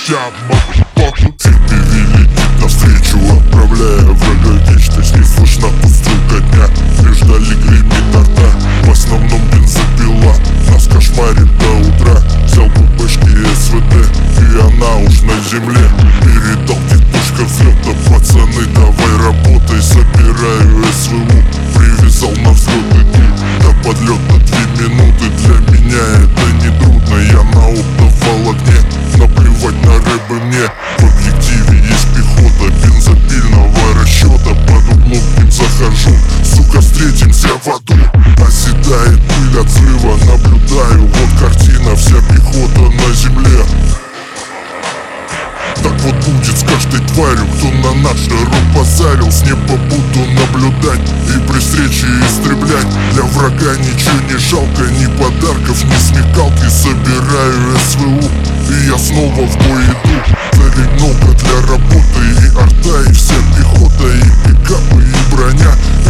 спустя мotherfucker. Цепи летит навстречу, отправляя врага вечность. Не слышно пустилка дня, лишь вдали гремит арта. В основном бензопила нас кошмарит до утра. Взял ББшки СВТ, и она уж на земле. Передал точка взлета, пацаны, давай работай. Собираю СВУ, привязал на взлет, иду до подлета 2 минуты. Для меня это не трудно, я на оптоволокне. Наплевать на рэбы мне, в объективе есть пехота бензопильного расчета. Под углом к ним захожу, сука, встретимся в аду. Оседает пыль от взрыва, наблюдаю, вот картина, вся пехота на земле. Так вот будет с каждой тварью, кто на наш народ позарил. С неба буду наблюдать и при встрече истреблять. Для врага ничего не жалко, ни подарков, ни смекалки. Собираю СВУ, и я снова в бой иду. Целей много для работы, и арта, и вся пехота, и пикапы, и броня.